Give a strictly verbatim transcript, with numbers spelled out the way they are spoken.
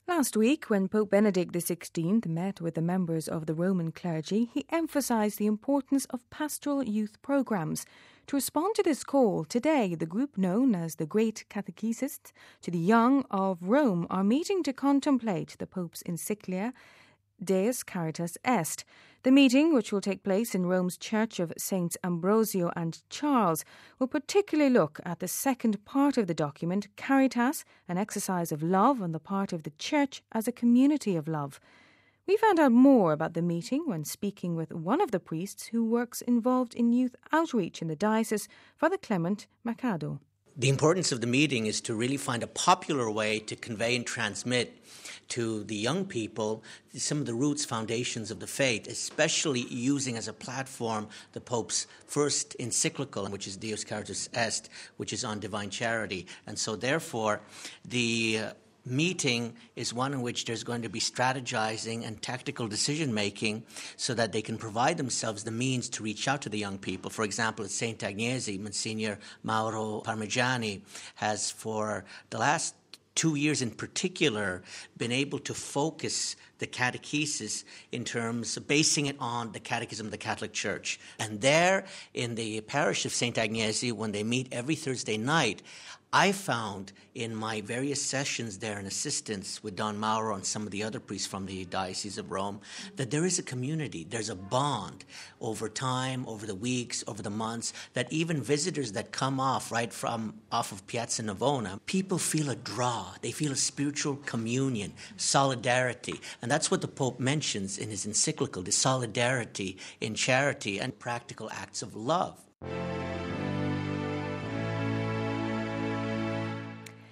Last week, when Pope Benedict the sixteenth met with the members of the Roman clergy, he emphasised the importance of pastoral youth programmes. To respond to this call, today the group known as the Great Catechesists to the Young of Rome are meeting to contemplate the Pope's encyclica Deus Caritas Est. The meeting, which will take place in Rome's Church of Saints Ambrosio and Charles, will particularly look at the second part of the document, Caritas, an exercise of love on the part of the Church as a community of love. We found out more about the meeting when speaking with one of the priests who works involved in youth outreach in the diocese, Father Clement Mercado. The importance of the meeting is to really find a popular way to convey and transmit to the young people some of the roots, foundations of the faith, especially using as a platform the Pope's first encyclical, which is Deus Caritas Est, which is on divine charity. And so therefore, the uh, meeting is one in which there's going to be strategizing and tactical decision-making so that they can provide themselves the means to reach out to the young people. For example, at Saint Agnesi, Monsignor Mauro Parmigiani has, for the last two years in particular, been able to focus the catechesis in terms of basing it on the Catechism of the Catholic Church. And there, in the parish of Saint Agnesi, when they meet every Thursday night, I found in my various sessions there and assistance with Don Mauro and some of the other priests from the Diocese of Rome that there is a community, there's a bond over time, over the weeks, over the months, that even visitors that come off right from off of Piazza Navona, people feel a draw, they feel a spiritual communion, solidarity. And that's what the Pope mentions in his encyclical, the solidarity in charity and practical acts of love.